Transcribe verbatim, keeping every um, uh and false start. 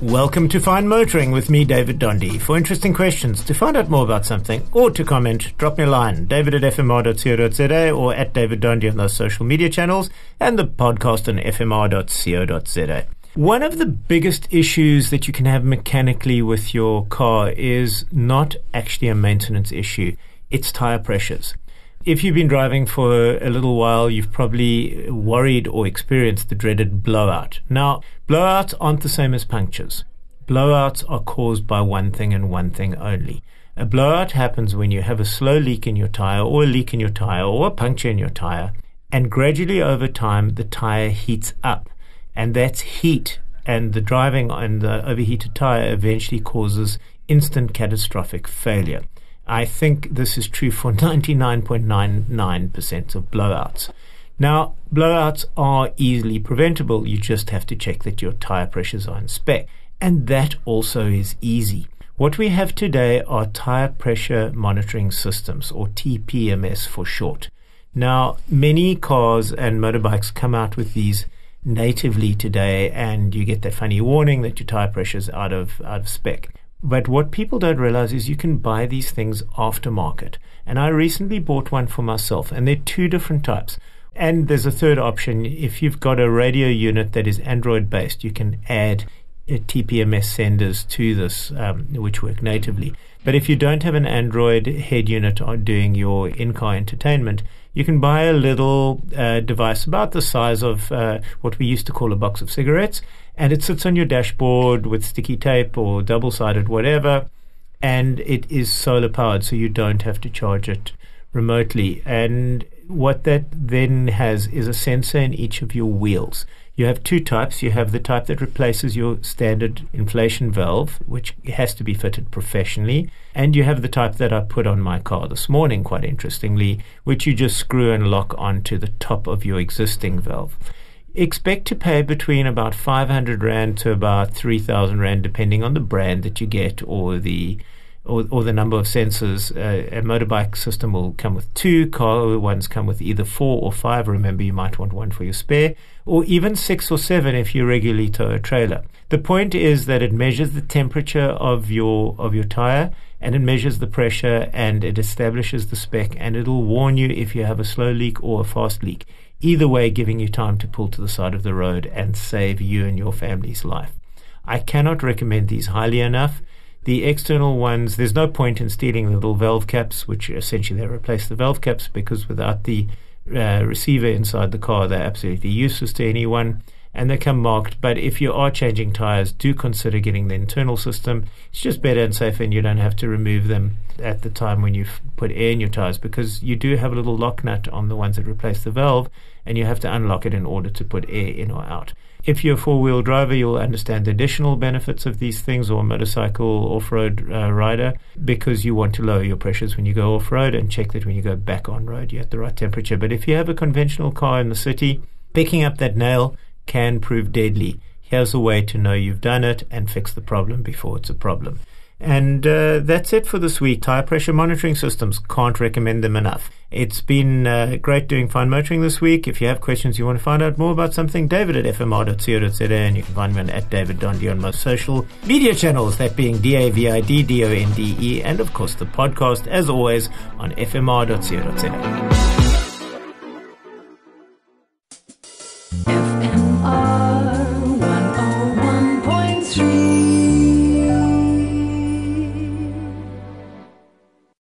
Welcome to Fine Motoring with me, David Dondi. For interesting questions, to find out more about something, or to comment, drop me a line, david at f m r dot co dot z a or at David Dondi on those social media channels, and the podcast on f m r dot co dot z a. One of the biggest issues that you can have mechanically with your car is not actually a maintenance issue. It's tire pressures. If you've been driving for a little while, you've probably worried or experienced the dreaded blowout. Now, blowouts aren't the same as punctures. Blowouts are caused by one thing and one thing only. A blowout happens when you have a slow leak in your tire, or a leak in your tire, or a puncture in your tire, and gradually over time the tire heats up. And that's heat, and the driving on the overheated tire eventually causes instant catastrophic failure. I think this is true for ninety-nine point nine nine percent of blowouts. Now, blowouts are easily preventable. You just have to check that your tire pressures are in spec. And that also is easy. What we have today are tire pressure monitoring systems, or T P M S for short. Now, many cars and motorbikes come out with these natively today, and you get that funny warning that your tire pressure is out of, out of spec. But what people don't realize is you can buy these things aftermarket. And I recently bought one for myself, and there are two different types. And there's a third option. If you've got a radio unit that is Android-based, you can add uh, T P M S senders to this, um, which work natively. But if you don't have an Android head unit on doing your in-car entertainment, you can buy a little uh, device about the size of uh, what we used to call a box of cigarettes, and it sits on your dashboard with sticky tape or double-sided whatever, and it is solar-powered, so you don't have to charge it remotely. And what that then has is a sensor in each of your wheels. You have two types. You have the type that replaces your standard inflation valve, which has to be fitted professionally, and you have the type that I put on my car this morning, quite interestingly, which you just screw and lock onto the top of your existing valve. Expect to pay between about five hundred rand to about three thousand rand, depending on the brand that you get or the or, or the number of sensors. Uh, a motorbike system will come with two, car ones come with either four or five. Remember, you might want one for your spare, or even six or seven if you regularly tow a trailer. The point is that it measures the temperature of your of your tire, and it measures the pressure, and it establishes the spec, and it'll warn you if you have a slow leak or a fast leak. Either way, giving you time to pull to the side of the road and save you and your family's life. I cannot recommend these highly enough. The external ones, there's no point in stealing the little valve caps, which essentially they replace the valve caps, because without the uh, receiver inside the car, they're absolutely useless to anyone, and they come marked. But if you are changing tires, do consider getting the internal system. It's just better and safer, and you don't have to remove them at the time when you've put air in your tires, because you do have a little lock nut on the ones that replace the valve, and you have to unlock it in order to put air in or out. If you're a four-wheel driver, you'll understand the additional benefits of these things, or a motorcycle off-road uh, rider, because you want to lower your pressures when you go off-road and check that when you go back on-road you're at the right temperature. But if you have a conventional car in the city, picking up that nail can prove deadly. Here's a way to know you've done it and fix the problem before it's a problem. And uh, that's it for this week. Tire pressure monitoring systems, can't recommend them enough. It's been uh, great doing Fine Motoring this week. If you have questions, you want to find out more about something, David at f m r dot co dot z a, and you can find me on at David Dondi on most social media channels, that being D A V I D D O N D E, and of course the podcast, as always, on f m r dot co dot z a.